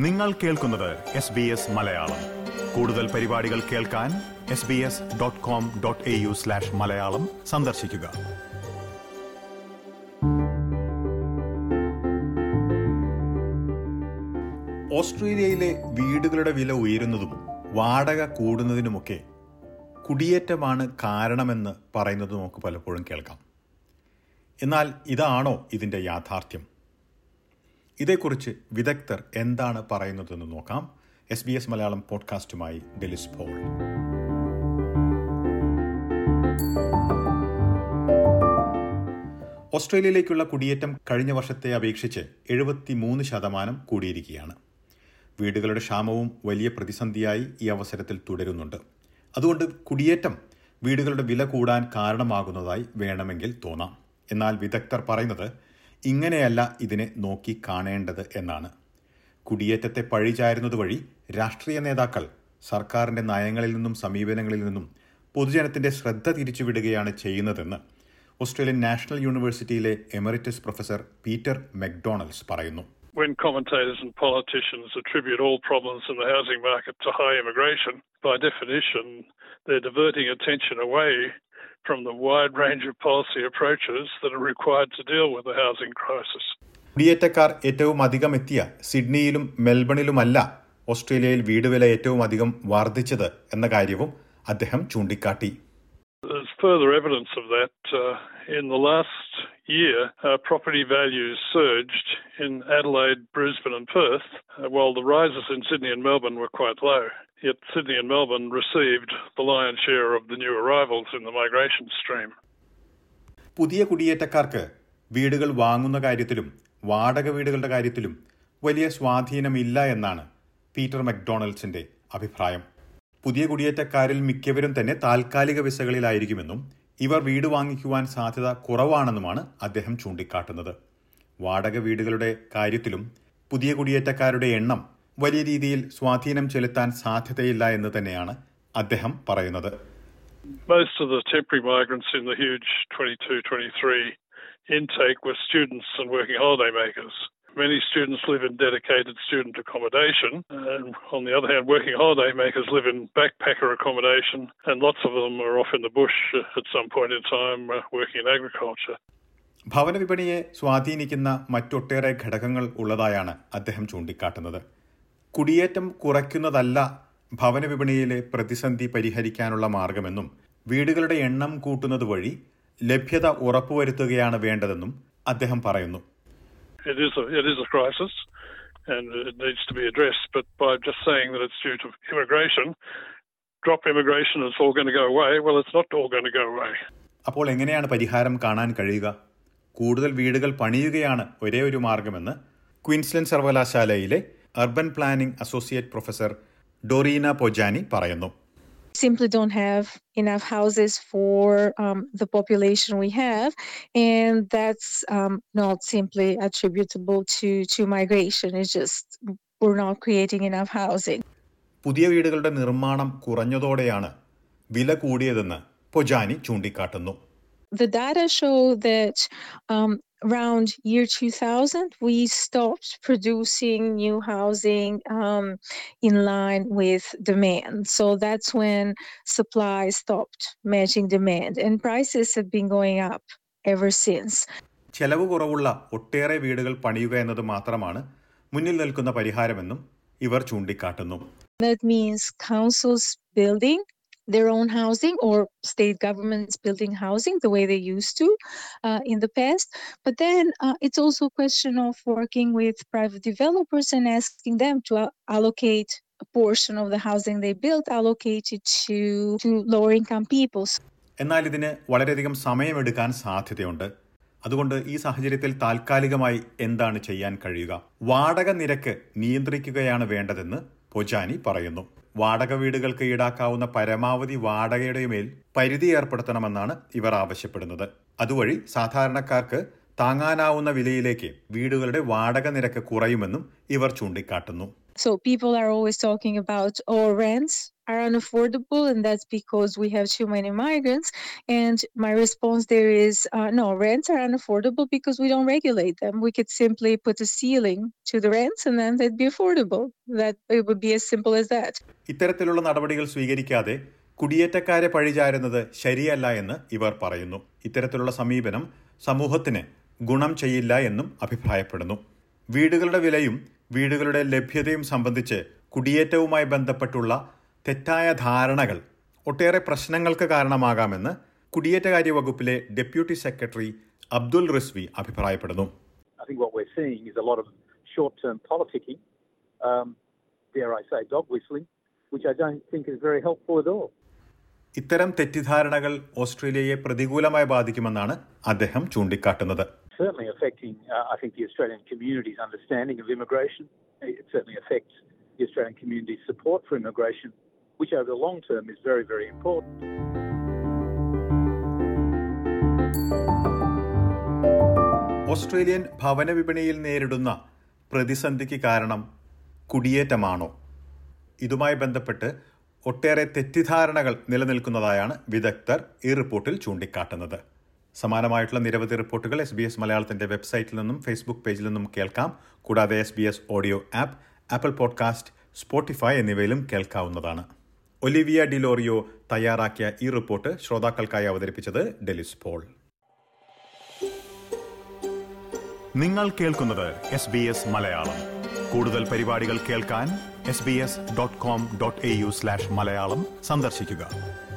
നിങ്ങൾ കേൾക്കുന്നത് SBS മലയാളം. കൂടുതൽ പരിപാടികൾ കേൾക്കാൻ sbs.com.au/malayalam സന്ദർശിക്കുക. ഓസ്ട്രേലിയയിലെ വീടുകളുടെ വില ഉയരുന്നതും വാടക കൂടുന്നതിനുമൊക്കെ കുടിയേറ്റമാണ് കാരണമെന്ന് പറയുന്നത് നമുക്ക് പലപ്പോഴും കേൾക്കാം. എന്നാൽ ഇതാണോ ഇതിൻ്റെ യാഥാർത്ഥ്യം? ഇതേക്കുറിച്ച് വിദഗ്ധർ എന്താണ് പറയുന്നതെന്ന് നോക്കാം. SBS മലയാളം പോഡ്കാസ്റ്റുമായി ഡെലിസ് പോൾ. ഓസ്ട്രേലിയയിലേക്കുള്ള കുടിയേറ്റം കഴിഞ്ഞ വർഷത്തെ അപേക്ഷിച്ച് 73% കൂടിയിരിക്കുകയാണ്. വീടുകളുടെ ക്ഷാമവും വലിയ പ്രതിസന്ധിയായി ഈ അവസരത്തിൽ തുടരുന്നുണ്ട്. അതുകൊണ്ട് കുടിയേറ്റം വീടുകളുടെ വില കൂടാൻ കാരണമാകുന്നതായി വേണമെങ്കിൽ തോന്നാം. എന്നാൽ വിദഗ്ധർ പറയുന്നത് ഇങ്ങനെയല്ല ഇതിനെ നോക്കി കാണേണ്ടത് എന്നാണ്. കുടിയേറ്റത്തെ പഴിചാരുന്നത് വഴി രാഷ്ട്രീയ നേതാക്കൾ സർക്കാരിൻ്റെ നയങ്ങളിൽ നിന്നും സമീപനങ്ങളിൽ നിന്നും പൊതുജനത്തിൻ്റെ ശ്രദ്ധ തിരിച്ചുവിടുകയാണ് ചെയ്യുന്നതെന്ന് ഓസ്ട്രേലിയൻ നാഷണൽ യൂണിവേഴ്സിറ്റിയിലെ എമറിറ്റസ് പ്രൊഫസർ പീറ്റർ മെക്ഡൊണാൾഡ്സ് പറയുന്നു. When commentators and politicians attribute all problems in the housing market to high immigration, by definition, they're diverting attention away from the wide range of policy approaches that are required to deal with the housing crisis. കുടിയേറ്റക്കാർ ഏറ്റവും അധികം എത്തിയ സിഡ്നിയിലും മെൽബണിലുമല്ല ഓസ്ട്രേലിയയിൽ വീടുവില ഏറ്റവും അധികം വർദ്ധിച്ചത് എന്ന കാര്യവും അദ്ദേഹം ചൂണ്ടിക്കാട്ടി. There's further evidence of that. In the last year, property values surged in Adelaide, Brisbane and Perth, while the rises in Sydney and Melbourne were quite low. Yet Sydney and Melbourne received the lion's share of the new arrivals in the migration stream. പുതിയ കുടിയേറ്റക്കാർക്ക് വീടുകൾ വാങ്ങുന്ന കാര്യത്തിലും വാടക വീടുകളുടെ കാര്യത്തിലും വലിയ സ്വാധീനമില്ല എന്നാണ് Peter മെക്ഡൊണാൾഡ്സിന്റെ അഭിപ്രായം. പുതിയ കുടിയേറ്റക്കാരിൽ മിക്കവരും തന്നെ താൽക്കാലിക വിസകളിലായിരിക്കുമെന്നും ഇവർ വീട് വാങ്ങിക്കുവാൻ സാധ്യത കുറവാണെന്നുമാണ് അദ്ദേഹം ചൂണ്ടിക്കാട്ടുന്നത്. വാടക വീടുകളുടെ കാര്യത്തിലും പുതിയ കുടിയേറ്റക്കാരുടെ എണ്ണം വലിയ രീതിയിൽ സ്വാധീനം ചെലുത്താൻ സാധ്യതയില്ല എന്ന് തന്നെയാണ് അദ്ദേഹം പറയുന്നത്. Most of the temporary migrants in the huge 22-23 intake were students and working holiday makers. Many students live in dedicated student accommodation, and on the other hand, working holiday makers live in backpacker accommodation, and lots of them are off in the bush at some point in time working in agriculture. ഭവന വിപണിയെ സ്വാധീനിക്കുന്ന മറ്റൊട്ടേറെ ഘടകങ്ങൾ ഉള്ളതായാണ് അദ്ദേഹം ചൂണ്ടിക്കാട്ടുന്നത്. കുടിയേറ്റം കുറയ്ക്കുന്നതല്ല ഭവന വിപണിയിലെ പ്രതിസന്ധി പരിഹരിക്കാനുള്ള മാർഗമെന്നും വീടുകളുടെ എണ്ണം കൂട്ടുന്നത് വഴി ലഭ്യത ഉറപ്പുവരുത്തുകയാണ് വേണ്ടതെന്നും അദ്ദേഹം പറയുന്നു. It is a crisis and it needs to be addressed, but by just saying that it's due to immigration, drop immigration, it's all going to go away. Well, it's not all going to go away. അപ്പോൾ എങ്ങനെയാണ് പരിഹാരം കാണാൻ കഴിയുക? കൂടുതൽ വീടുകൾ പണിയുകയാണ് ഒരേ ഒരു മാർഗമെന്ന് ക്വീൻസ്ലൻഡ് സർവകലാശാലയിലെ urban planning associate professor Dorina Pojani പറയുന്നു. Simply don't have enough houses for the population we have, and that's not simply attributable to migration. It's just we're not creating enough housing. പുതിയ വീടുകളുടെ നിർമ്മാണം കുറഞ്ഞതോടെയാണ് വില കൂടിയതെന്ന് പൊജാനി ചൂണ്ടിക്കാട്ടുന്നു. The data show that around year 2000, we stopped producing new housing in line with demand. So that's when supply stopped matching demand, and prices have been going up ever since. ചെലവ് കുറവുള്ള ഒട്ടേറെ വീടുകൾ പണിയുക എന്നത് മാത്രമാണ് മുന്നിൽ നിൽക്കുന്ന പരിഹാരമെന്നും ഇവർ ചൂണ്ടിക്കാട്ടുന്നു. That means councils building their own housing or state governments building housing the way they used to in the past. But then it's also a question of working with private developers and asking them to allocate a portion of the housing they built, allocate it to lower income people. എന്നാൽ ഇതിന് വളരെയധികം സമയമെടുക്കാൻ സാധ്യതയുണ്ട്. അതുകൊണ്ട് ഈ സാഹചര്യത്തിൽ താൽക്കാലികമായി എന്താണ് ചെയ്യാൻ കഴിയുക? വാടക നിരക്ക് നിയന്ത്രിക്കുകയാണ് വേണ്ടതെന്ന് പൊജാനി പറയുന്നു. വാടക വീടുകൾക്ക് ഈടാക്കാവുന്ന പരമാവധി വാടകയുടെ മേൽ പരിധി ഏർപ്പെടുത്തണമെന്നാണ് ഇവർ ആവശ്യപ്പെടുന്നത്. അതുവഴി സാധാരണക്കാർക്ക് താങ്ങാനാവുന്ന വിലയിലേക്ക് വീടുകളുടെ വാടക നിരക്ക് കുറയുമെന്നും ഇവർ ചൂണ്ടിക്കാട്ടുന്നു. So people are always talking about rents are unaffordable, and that's because we have too many migrants. And my response there is, no, rents are unaffordable because we don't regulate them. We could simply put a ceiling to the rents and then they'd be affordable. That it would be as simple as that. ഇത്തരത്തിലുള്ള നടപടികൾ സ്വീകരിക്കാതെ കുടിയേറ്റക്കാരെ പഴിചാരുന്നത് ശരിയല്ല എന്ന് ഇവർ പറയുന്നു. ഇത്തരത്തിലുള്ള സമീപനം സമൂഹത്തിന് ഗുണം ചെയ്യില്ല എന്നും അഭിപ്രായപ്പെടുന്നു. വീടുകളുടെ വിലയും വീടുകളുടെ ലഭ്യതയും സംബന്ധിച്ച് കുടിയേറ്റവുമായി ബന്ധപ്പെട്ടുള്ള തെറ്റായ ധാരണകൾ ഒട്ടേറെ പ്രശ്നങ്ങൾക്ക് കാരണമാകാമെന്ന് കുടിയേറ്റകാര്യ വകുപ്പിലെ ഡെപ്യൂട്ടി സെക്രട്ടറി അബ്ദുൽ റിസ്വി അഭിപ്രായപ്പെടുന്നു. I think what we're seeing is a lot of short-term politicking, dare I say dog whistling, which I don't think is very helpful at all. ഇത്തരം തെറ്റിദ്ധാരണകൾ ഓസ്ട്രേലിയയെ പ്രതികൂലമായി ബാധിക്കുമെന്നാണ് അദ്ദേഹം ചൂണ്ടിക്കാട്ടുന്നത്. Certainly affecting, I think, the Australian community's understanding of immigration. It certainly affects the Australian community's support for immigration, which over the long term is very, very important. Australian ഭവന വിപണിയിൽ നേരിടുന്ന പ്രതിസന്ധിക്ക് കാരണം കുടിയേറ്റമാണോ? ഇതുമായി ബന്ധപ്പെട്ട് ഒട്ടേറെ തെറ്റിദ്ധാരണകൾ നിലനിൽക്കുന്നതായാണ് വിദഗ്ധർ ഈ റിപ്പോർട്ടിൽ ചൂണ്ടിക്കാട്ടുന്നത്. സമാനമായിട്ടുള്ള നിരവധി റിപ്പോർട്ടുകൾ SBS മലയാളത്തിന്റെ വെബ്സൈറ്റിൽ നിന്നും ഫേസ്ബുക്ക് പേജിൽ നിന്നും കേൾക്കാം. കൂടാതെ SBS audio app, Apple podcast, Spotify എന്നിവയിലും കേൾക്കാവുന്നതാണ്. ഒലിവിയ ഡിലോറിയോ തയ്യാറാക്കിയ ഈ റിപ്പോർട്ട് ശ്രോതാക്കൾക്കായി അവതരിപ്പിച്ചത് ഡെലിസ് പോൾ. നിങ്ങൾ കേൾക്കുന്നത് SBS മലയാളം. കൂടുതൽ പരിപാടികൾ കേൾക്കാൻ sbs.com.au/മലയാളം സന്ദർശിക്കുക.